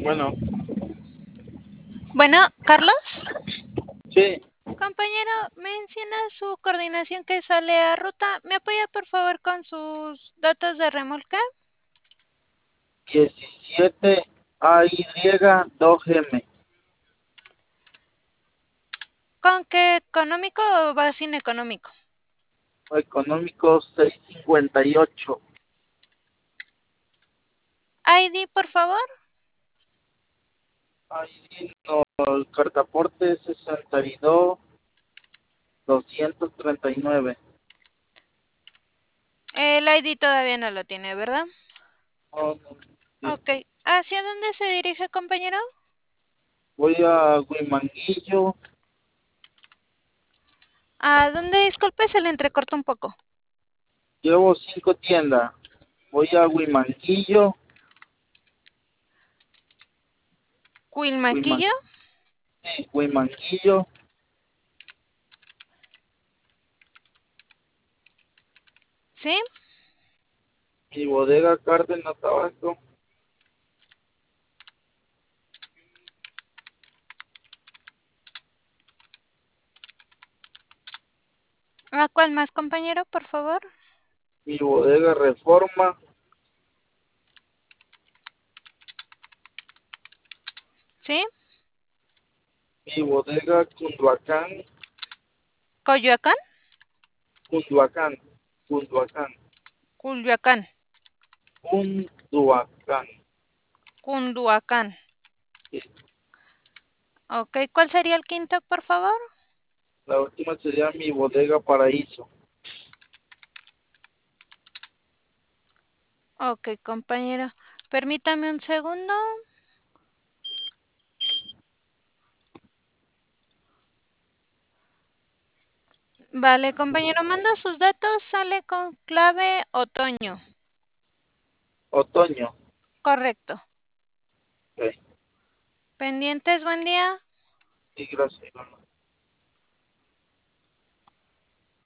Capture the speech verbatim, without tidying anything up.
Bueno, Bueno, Carlos, sí, compañero, menciona su coordinación que sale a ruta. ¿Me apoya por favor con sus datos de remolque? diecisiete A Y dos M, ¿Con qué económico o va sin económico? económico seiscientos cincuenta y ocho. I D, por favor. Ahí no, el cartaporte sesenta y dos doscientos treinta y nueve. El I D todavía no lo tiene, ¿verdad? No, no, sí. Ok. ¿Hacia dónde se dirige, compañero? Voy a Huimanguillo, ¿A dónde? Disculpe, se le entrecorta un poco. llevo cinco tiendas. Voy a Huimanguillo, Huiman, ¿Cuilmaquillo? sí, Huimanguillo, ¿Sí? mi bodega Cárdenas Tabasco, ¿A cuál más, compañero, por favor? mi bodega Reforma, ¿Sí? mi bodega Cunduacán, ¿Coyoacán? Cunduacán, Cunduacán, Culhuacán. Cunduacán. Cunduacán. Sí. Ok, ¿cuál sería el quinto, por favor? La última sería mi bodega Paraíso. Ok, compañero. Permítame un segundo. Vale, compañero, manda sus datos, sale con clave otoño. Otoño. Correcto. Ok. Pendientes, buen día. Sí, gracias.